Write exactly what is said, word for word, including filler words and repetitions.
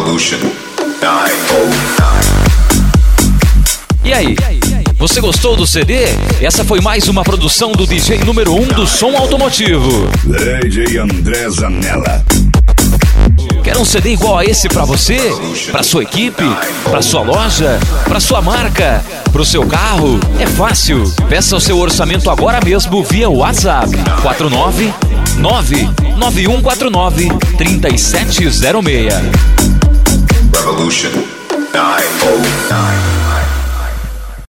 Revolution nove zero nove. E aí, você gostou do C D? Essa foi mais uma produção do D J número um do som automotivo, D J André Zanella. Quer um C D igual a esse pra você? Pra sua equipe? Pra sua loja? Pra sua marca? Pro seu carro? É fácil. Peça o seu orçamento agora mesmo via WhatsApp quatro nove nove nove um quatro nove três sete zero seis. Revolution nove zero nove.